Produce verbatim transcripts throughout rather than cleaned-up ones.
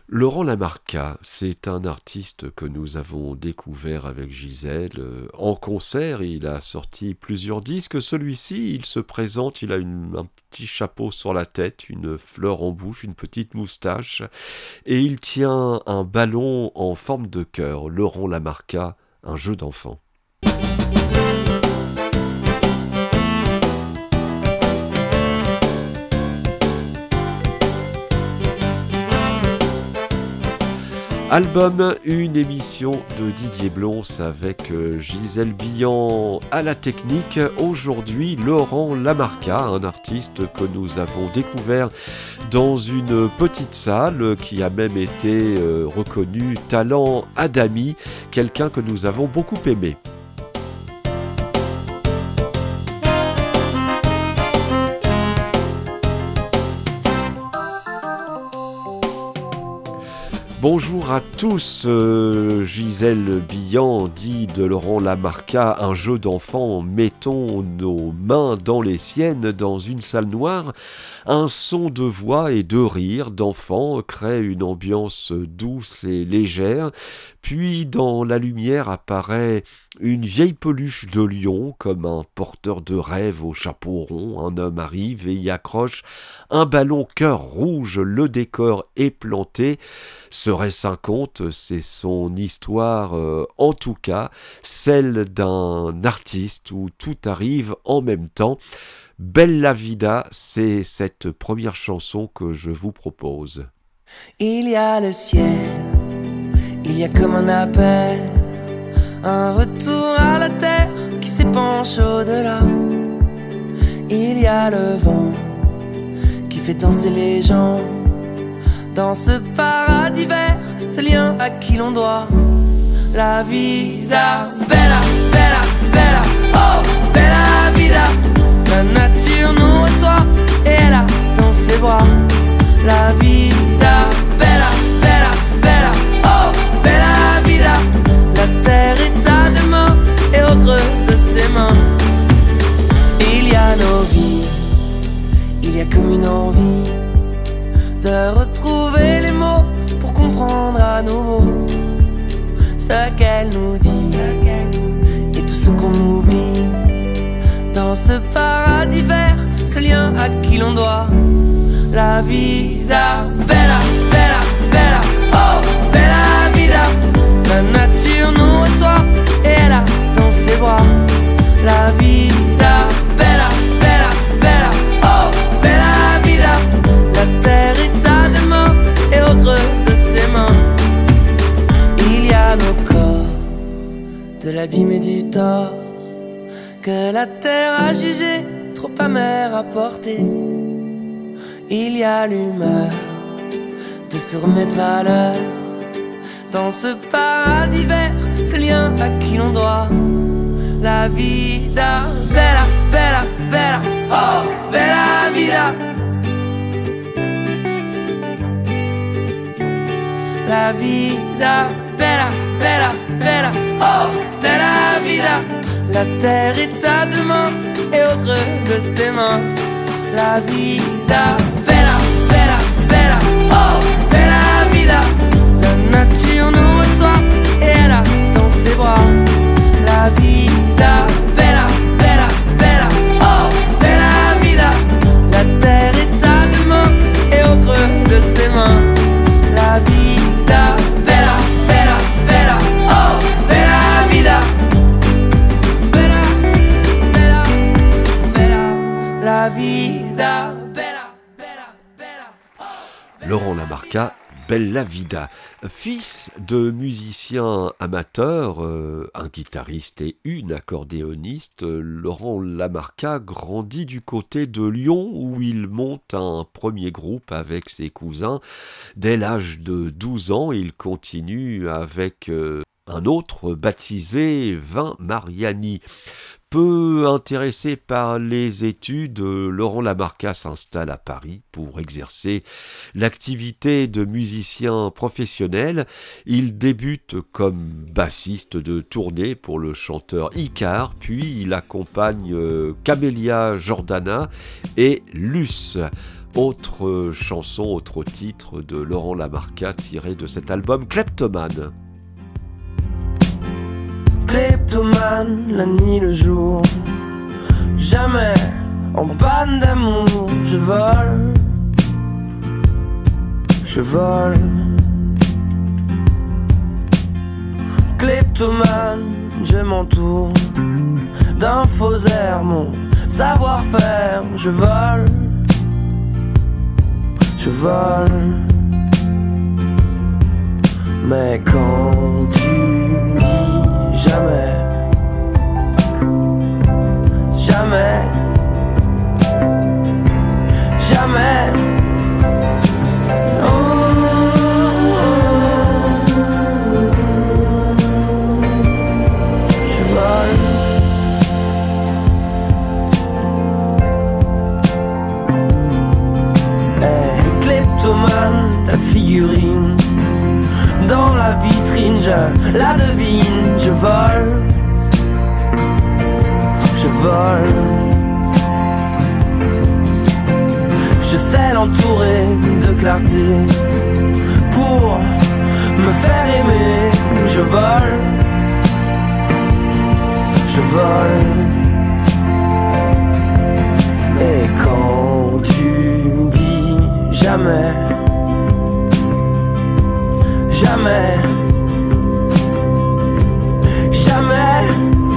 Laurent Lamarca, c'est un artiste que nous avons découvert avec Gisèle euh, en concert. Il a sorti plusieurs disques. Celui-ci, il se présente, il a une- un petit chapeau sur la tête, une fleur en bouche, une petite moustache, et il tient un ballon en forme de cœur. Laurent Lamarca, un jeu d'enfant. Album, une émission de Didier Blons avec euh, Gisèle Billan à la technique. Aujourd'hui, Laurent Lamarca, un artiste que nous avons découvert dans une petite salle qui a même été euh, reconnu talent Adami, quelqu'un que nous avons beaucoup aimé. Bonjour à tous, euh, Gisèle Billan dit de Laurent Lamarca, un jeu d'enfant, mettons nos mains dans les siennes dans une salle noire. Un son de voix et de rire d'enfants crée une ambiance douce et légère, puis dans la lumière apparaît une vieille peluche de lion comme un porteur de rêve au chapeau rond. Un homme arrive et y accroche un ballon cœur rouge, le décor est planté. Serait-ce un conte? C'est son histoire, euh, en tout cas, celle d'un artiste où tout arrive en même temps. Bella Vida, c'est cette première chanson que je vous propose. Il y a le ciel, il y a comme un appel, un retour à la terre qui s'épanche au-delà. Il y a le vent qui fait danser les gens dans ce paradis vert, ce lien à qui l'on doit la vida. Bella, bella, bella, oh, bella vida. La nature nous reçoit et elle a dans ses bras la vida. Bella, bella, bella, oh, bella vida. La terre est à deux mains et au creux de ses mains il y a nos vies. Il y a comme une envie de retrouver les mots pour comprendre à nouveau ce qu'elle nous dit et tout ce qu'on oublie dans ce paradis vert, ce lien à qui l'on doit la vida. Bella, bella, bella, oh, bella vida. La nature nous reçoit et elle a dans ses bras la vida. Bella, bella, bella, oh, bella vida. La terre est à deux mains et au creux de ses mains il y a nos corps, de l'abîme et du tort que la terre a jugé trop amer à porter. Il y a l'humeur de se remettre à l'heure dans ce paradis vert, ce lien à qui l'on doit la vida. Bella, bella, bella, oh, bella vida. La vida, bella, bella, bella, oh, bella vida. La terre est à deux mains et au creux de ses mains la vida. Bella, bella, bella, oh, bella vida. La nature nous reçoit et elle a dans ses bras la vida. Bella, bella, bella, oh, bella vida. La terre est à deux mains et au creux de ses mains la vida. Bella, bella, bella, oh, bella vida. La vida, bella, bella, bella, oh. Laurent Lamarca, Bella Vida, fils de musiciens amateurs, euh, un guitariste et une accordéoniste, Laurent Lamarca grandit du côté de Lyon où il monte un premier groupe avec ses cousins. Dès l'âge de douze ans, il continue avec euh, un autre baptisé Vin Mariani. Peu intéressé par les études, Laurent Lamarca s'installe à Paris pour exercer l'activité de musicien professionnel. Il débute comme bassiste de tournée pour le chanteur Icare, puis il accompagne Camélia Jordana et Luce. Autre chanson, autre titre de Laurent Lamarca tiré de cet album Kleptomane. Kleptomane, la nuit, le jour, jamais en panne d'amour. Je vole, je vole. Kleptomane, je m'entoure d'un faux air, mon savoir-faire. Je vole, je vole. Mais quand tu dis jamais, jamais, jamais, ta figurine dans la vitrine, je la devine. Je vole, je vole. Je sais l'entourer de clarté pour me faire aimer. Je vole, je vole. Et quand tu dis jamais, jamais, jamais,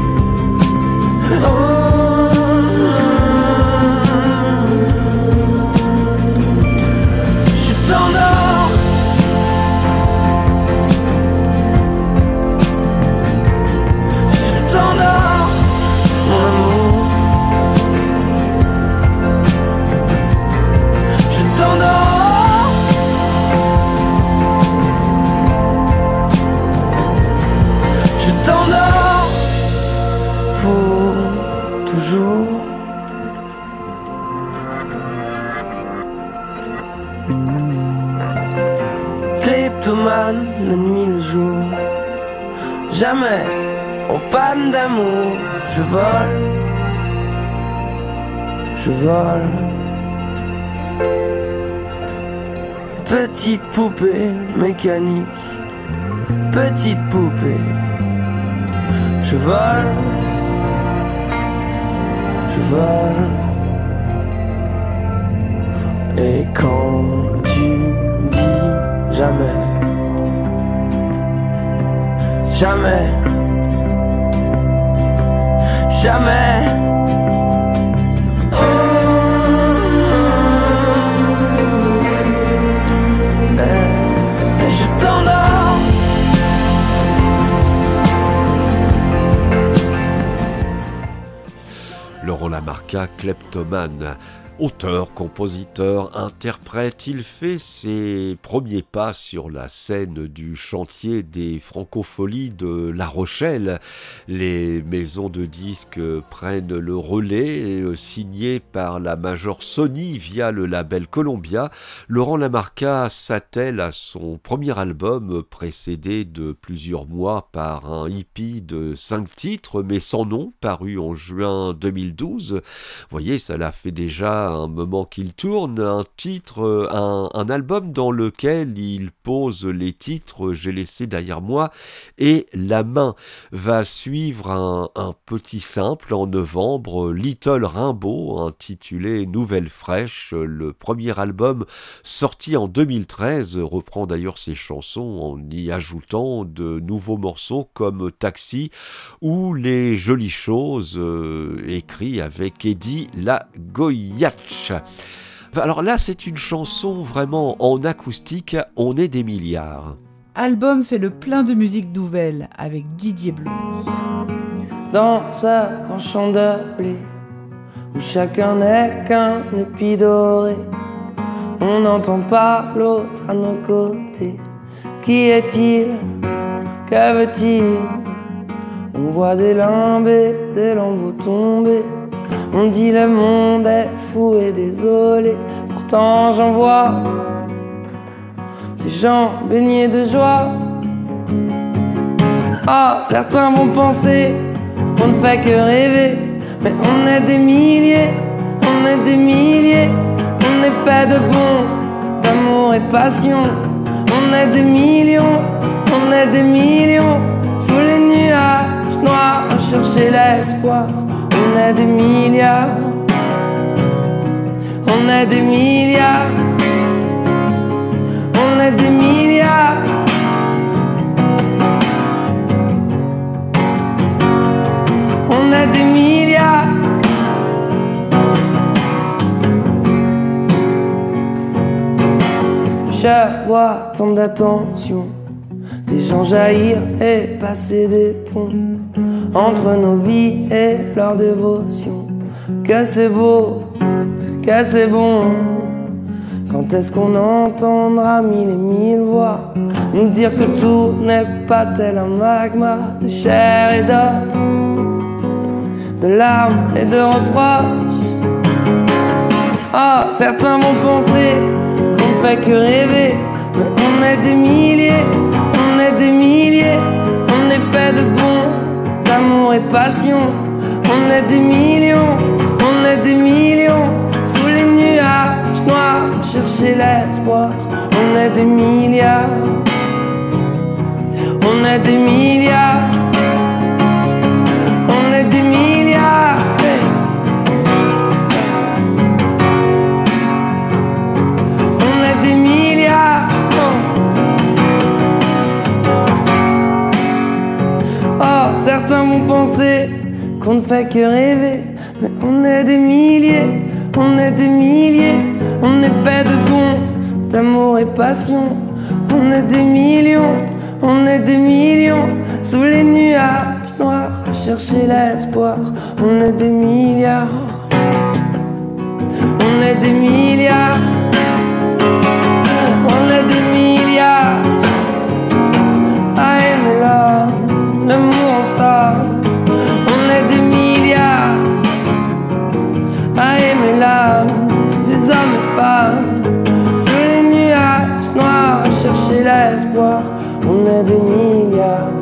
oh, je t'endors, je t'endors, mon amour, je t'endors. Kleptomane, la nuit, le jour, jamais en panne d'amour. Je vole, je vole. Petite poupée mécanique, petite poupée. Je vole, je vole. Et quand tu dis jamais, jamais, jamais, oh, et je t'endors. Laurent Lamarca, Kleptomane. Auteur, compositeur, interprète, il fait ses premiers pas sur la scène du chantier des Francopholies de La Rochelle. Les maisons de disques prennent le relais, signé par la major Sony via le label Columbia. Laurent Lamarca s'attelle à son premier album précédé de plusieurs mois par un hippie de cinq titres, mais sans nom, paru en juin deux mille douze. Vous voyez, ça l'a fait déjà un moment qu'il tourne, un titre, un, un album dans lequel il pose les titres « J'ai laissé derrière moi » et « La main ». Va suivre un, un petit simple en novembre, « Little Rimbaud », intitulé « Nouvelle fraîche ». Le premier album, sorti en deux mille treize, reprend d'ailleurs ses chansons en y ajoutant de nouveaux morceaux comme « Taxi » ou « Les jolies choses euh, » écrits avec Eddie La Goyatch. Alors là, c'est une chanson vraiment en acoustique, on est des milliards. Album fait le plein de musique nouvelle avec Didier Blues. Dans sa grande champ de blé, où chacun n'est qu'un épi doré, on n'entend pas l'autre à nos côtés. Qui est-il? Que veut-il? On voit des limbés, des lambeaux tomber. On dit le monde est fou et désolé. Pourtant j'en vois des gens baignés de joie. Ah, certains vont penser qu'on ne fait que rêver, mais on est des milliers, on est des milliers, on est est fait de bon, d'amour et passion. On est des millions, on est des millions, sous les nuages noirs à chercher l'espoir. On est des milliards, on est des milliards, on est des milliards. On est des milliards. Je vois tant d'attention, des gens jaillir et passer des ponts entre nos vies et leur dévotion. Que c'est beau, que c'est bon. Quand est-ce qu'on entendra mille et mille voix nous dire que tout n'est pas tel un magma de chair et d'os, de larmes et de reproches. Ah, certains vont penser qu'on ne fait que rêver, mais on est des milliers, on est des milliers, on est fait de bon, d'amour et passion. On est des millions, on est des millions, sous les nuages noirs, chercher l'espoir. On est des milliards, on est des milliards, on est des milliards. On est des milliards. Oh, certains vont penser qu'on ne fait que rêver, mais on est des milliers, on est des milliers, on est fait de bon, d'amour et passion. On est des millions, on est des millions, sous les nuages noirs à chercher l'espoir. On est des milliards, on est des milliards, on est des milliards à aimer l'homme, l'amour ensemble. On est des milliards à aimer l'âme des hommes et femmes, sous les nuages noirs à chercher l'espoir. On est des milliards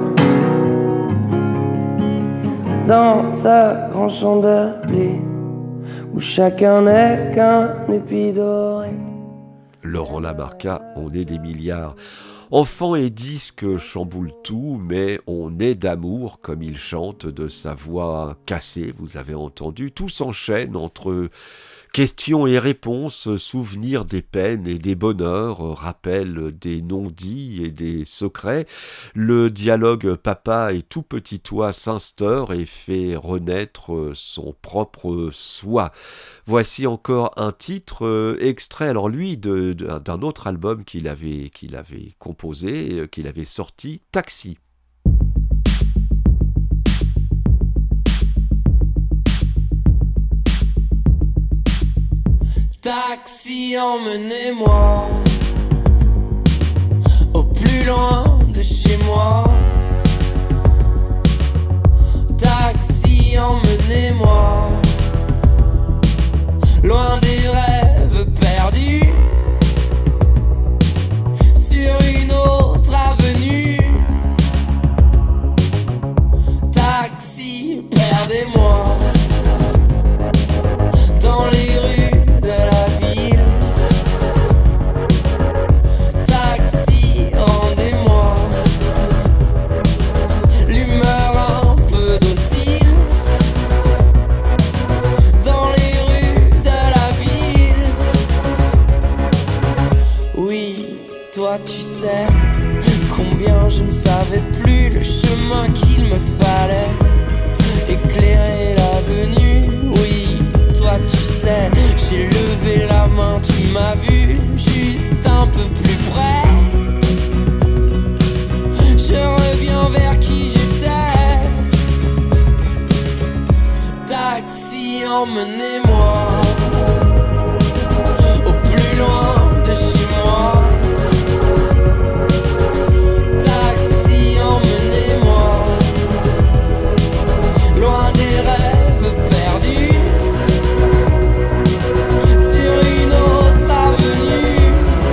dans ce grand champ de blé où chacun n'est qu'un épi doré. Laurent Lamarca, on est des milliards. Enfants et disques chamboulent tout, mais on est d'amour, comme il chante de sa voix cassée, vous avez entendu. Tout s'enchaîne entre questions et réponses, souvenirs des peines et des bonheurs, rappel des non-dits et des secrets. Le dialogue papa et tout petit toi s'instaure et fait renaître son propre soi. Voici encore un titre euh, extrait, alors lui, de, de, d'un autre album qu'il avait, qu'il avait composé, euh, qu'il avait sorti, Taxi. Taxi, emmenez-moi au plus loin de chez moi. Taxi, emmenez-moi loin des rêves perdus, sur une autre avenue. Taxi, perdez-moi dans les rues de la ville. Taxi, rendez-moi l'humeur un peu docile dans les rues de la ville. Oui, toi tu sais combien je ne savais plus le chemin qu'il me fallait, éclairer l'avenue. Oui, toi tu sais, j'ai levé la main, tu m'as vu juste un peu plus près. Je reviens vers qui j'étais. Taxi, emmenez-moi au plus loin de chez moi. Taxi, emmenez-moi loin des rêves perdus, sur une autre avenue.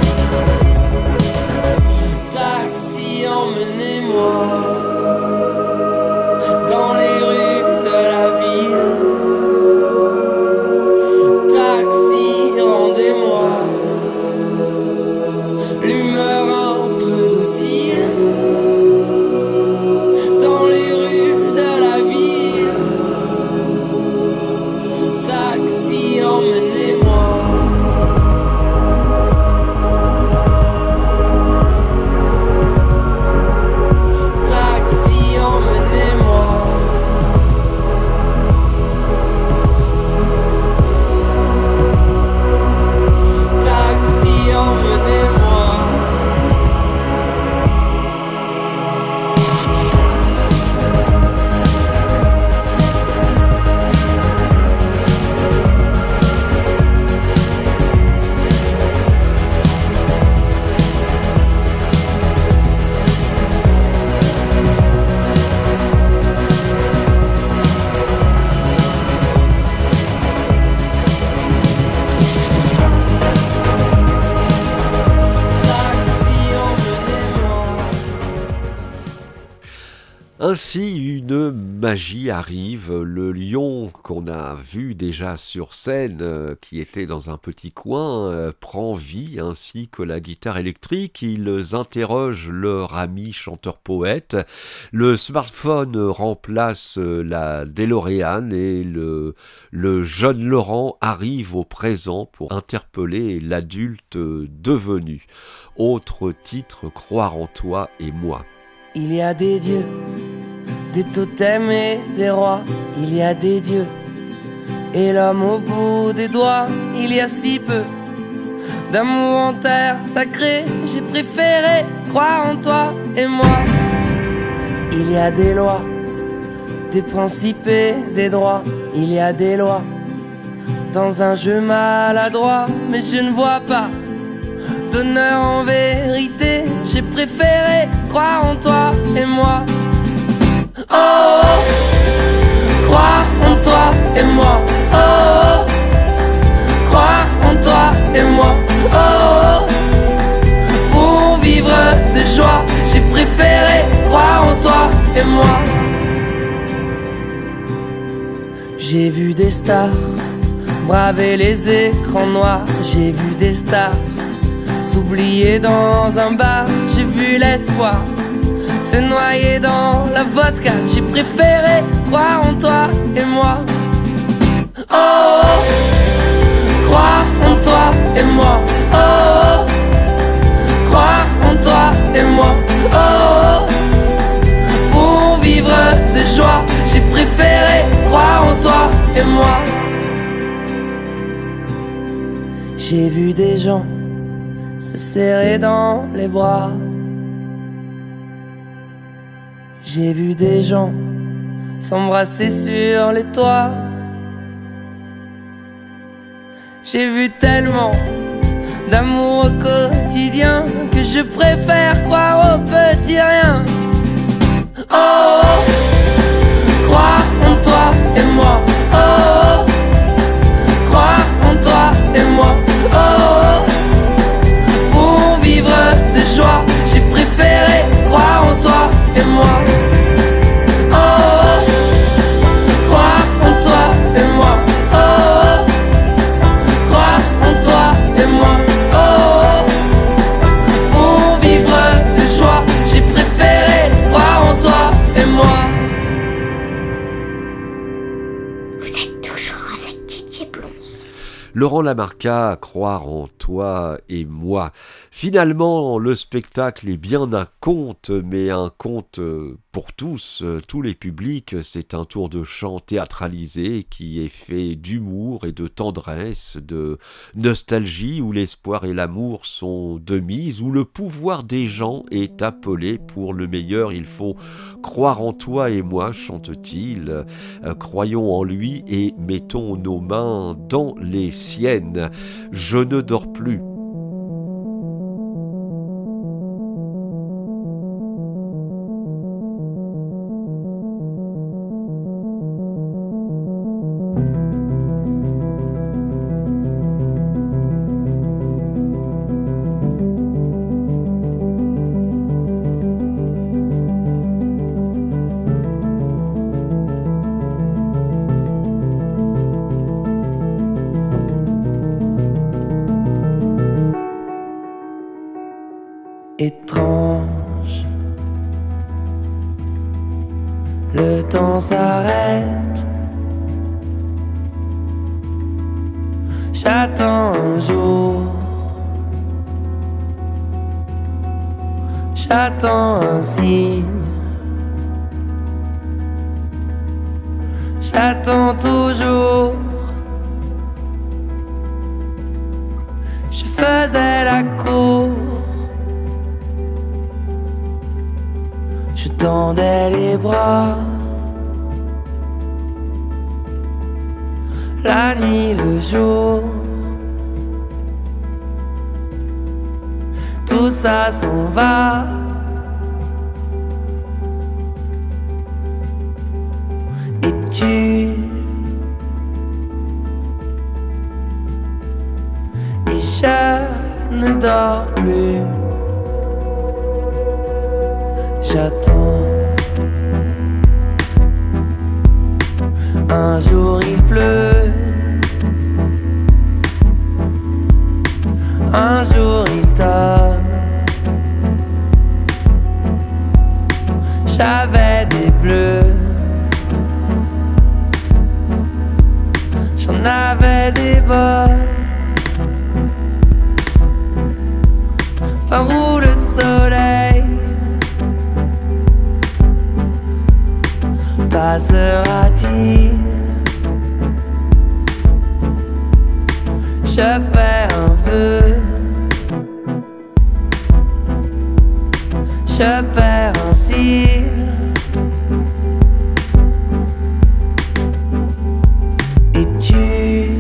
Taxi, emmenez-moi dans les rues de la ville. Ainsi, une magie arrive. Le lion qu'on a vu déjà sur scène, euh, qui était dans un petit coin, euh, prend vie, ainsi que la guitare électrique. Ils interrogent leur ami chanteur-poète. Le smartphone remplace euh, la DeLorean et le, le jeune Laurent arrive au présent pour interpeller l'adulte devenu. Autre titre, Croire en toi et moi. Il y a des dieux, des totems et des rois. Il y a des dieux et l'homme au bout des doigts. Il y a si peu d'amour en terre sacrée. J'ai préféré croire en toi et moi. Il y a des lois, des principes et des droits. Il y a des lois dans un jeu maladroit. Mais je ne vois pas d'honneur en vérité. J'ai préféré croire en toi et moi. Oh, oh, croire en toi et moi. Oh, oh, croire en toi et moi. Oh, oh, pour vivre de joie, j'ai préféré croire en toi et moi. J'ai vu des stars braver les écrans noirs. J'ai vu des stars s'oublier dans un bar. J'ai vu l'espoir se noyer dans la vodka. J'ai préféré croire en toi et moi. Oh, oh, croire en toi et moi. Oh, oh, croire en toi et moi. Oh, oh, pour vivre de joie, j'ai préféré croire en toi et moi. J'ai vu des gens se serrer dans les bras. J'ai vu des gens s'embrasser sur les toits. J'ai vu tellement d'amour au quotidien que je préfère croire au petit rien. Oh, oh, croire en toi et moi. Oh, oh, croire en toi et moi. Oh, oh, pour vivre de joie, j'ai préféré croire en toi et moi. Oh, oh, croire en toi et moi. Oh, oh, croire en toi et moi. Oh, oh, pour vivre de joie, j'ai préféré croire en toi et moi. Vous êtes toujours avec Didier Blons. Laurent Lamarca, Croire en toi et moi. Finalement, le spectacle est bien un conte, mais un conte pour tous, tous les publics. C'est un tour de chant théâtralisé qui est fait d'humour et de tendresse, de nostalgie, où l'espoir et l'amour sont de mise, où le pouvoir des gens est appelé pour le meilleur. Il faut croire en toi et moi, chante-t-il. Croyons en lui et mettons nos mains dans les siennes. Je ne dors plus. Étrange, le temps s'arrête. J'attends un jour, j'attends un signe, j'attends toujours. Je faisais la cour, je tendais les bras. La nuit, le jour, tout ça s'en va. Et tu, et je ne dors plus. J'attends Un jour il pleut, un jour il tonne. J'avais des bleus, j'en avais des bonnes. Par où le soleil passera-t-il? Je fais un vœu, je perds un cil. Et tu,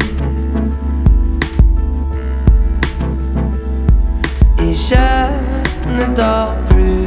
et je ne dors plus.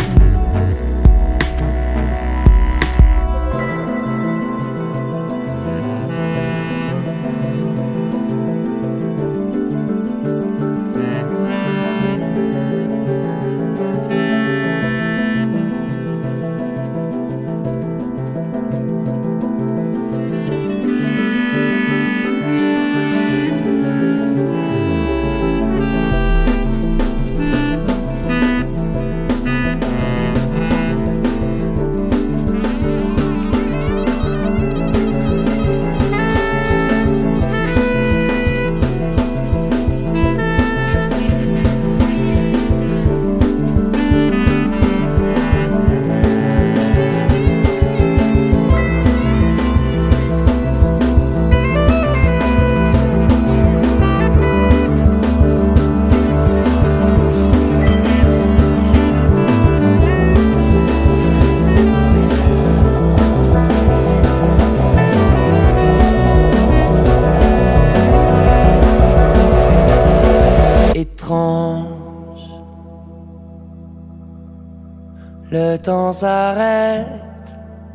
Le temps s'arrête.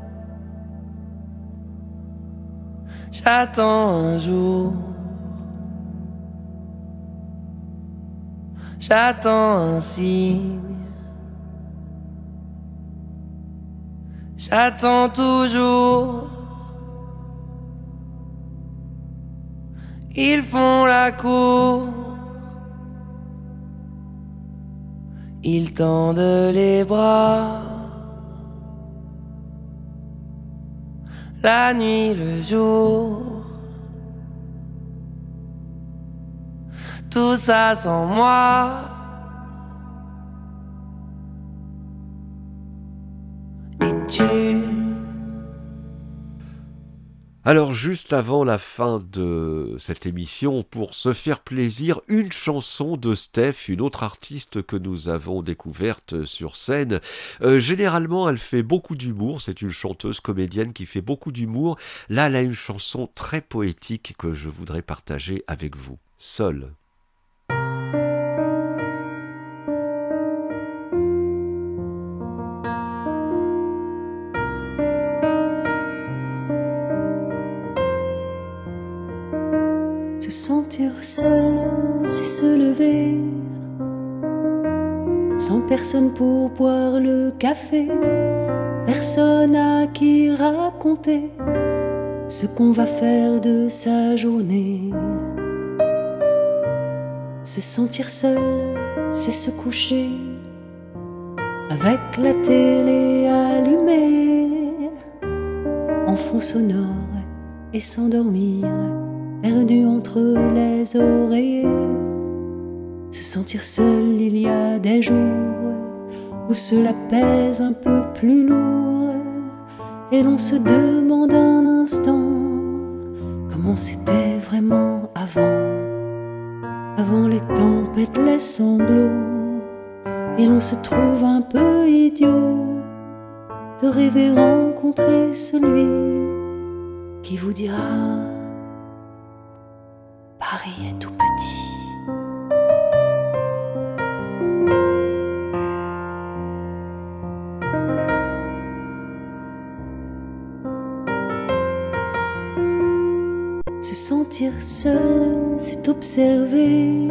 J'attends un jour. J'attends un signe. J'attends toujours. Ils font la cour. Ils tendent les bras. La nuit, le jour. Tout ça sans moi. Et tu... Alors juste avant la fin de cette émission, pour se faire plaisir, une chanson de Steph, une autre artiste que nous avons découverte sur scène. Euh, généralement, elle fait beaucoup d'humour, c'est une chanteuse comédienne qui fait beaucoup d'humour. Là, elle a une chanson très poétique que je voudrais partager avec vous. Seule. Se sentir seul, c'est se lever, sans personne pour boire le café, personne à qui raconter ce qu'on va faire de sa journée. Se sentir seul, c'est se coucher, avec la télé allumée, en fond sonore, et s'endormir perdu entre les oreillers. Se sentir seul, il y a des jours où cela pèse un peu plus lourd, et l'on se demande un instant comment c'était vraiment avant, avant les tempêtes, les sanglots, et l'on se trouve un peu idiot de rêver rencontrer celui qui vous dira Paris est tout petit. Se sentir seul, c'est observer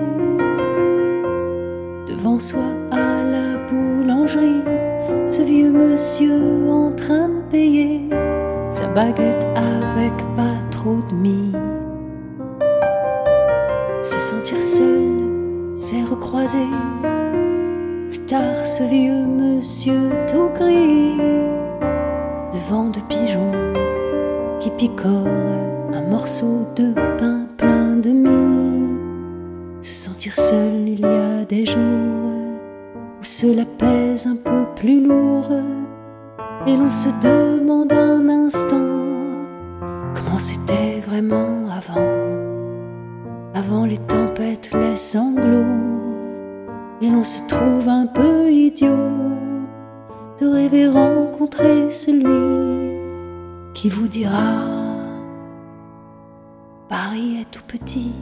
devant soi à la boulangerie ce vieux monsieur en train de payer sa baguette avec pas trop de mie. Se sentir seul, c'est recroiser plus tard ce vieux monsieur tout gris, devant de pigeons qui picorent un morceau de pain plein de mie. Se sentir seul, il y a des jours où cela pèse un peu plus lourd, et l'on se demande un instant comment c'était vraiment avant, avant les tempêtes, les sanglots. Et l'on se trouve un peu idiot de rêver rencontrer celui qui vous dira Paris est tout petit.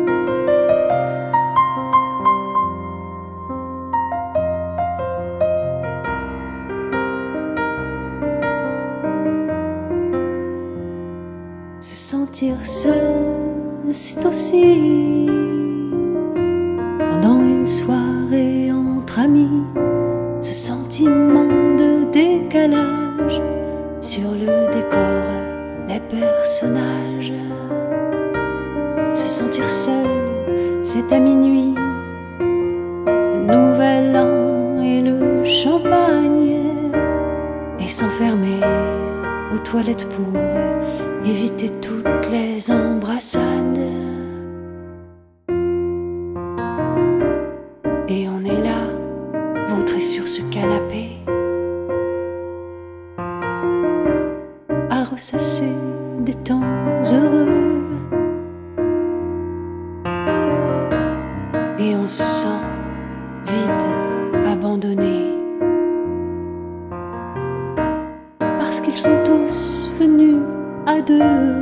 Se sentir seul, c'est aussi pendant une soirée entre amis, ce sentiment de décalage sur le décor, les personnages. Se sentir seul, c'est à minuit, le nouvel an et le champagne, et s'enfermer aux toilettes pour éviter toutes les embrassades. Et on est là, vautré sur ce canapé, à ressasser des temps heureux. Et on se sent vide, abandonné, parce qu'ils sont tous venus à deux.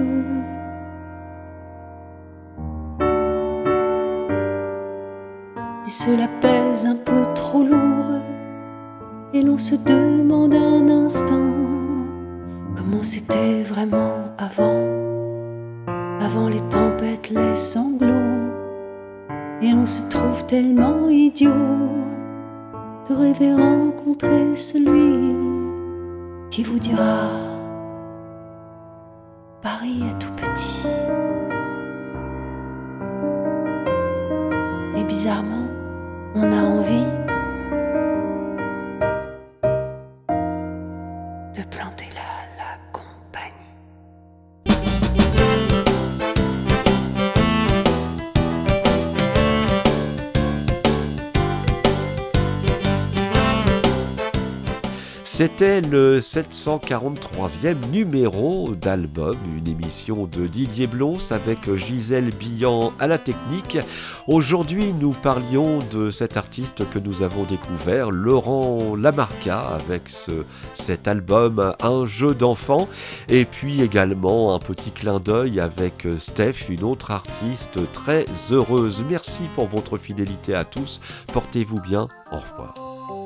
Et cela pèse un peu trop lourd, et l'on se demande un instant comment c'était vraiment avant, avant les tempêtes, les sanglots. Et l'on se trouve tellement idiot de rêver rencontrer celui qui vous dira Paris est tout petit. Et bizarrement, on a envie de planter là la compagnie. C'était le sept cent quarante-troisième numéro d'Album, une émission de Didier Blons avec Gisèle Billant à la technique. Aujourd'hui, nous parlions de cet artiste que nous avons découvert, Laurent Lamarca, avec ce, cet album Un jeu d'enfant, et puis également un petit clin d'œil avec Steph, une autre artiste très heureuse. Merci pour votre fidélité à tous, portez-vous bien, au revoir.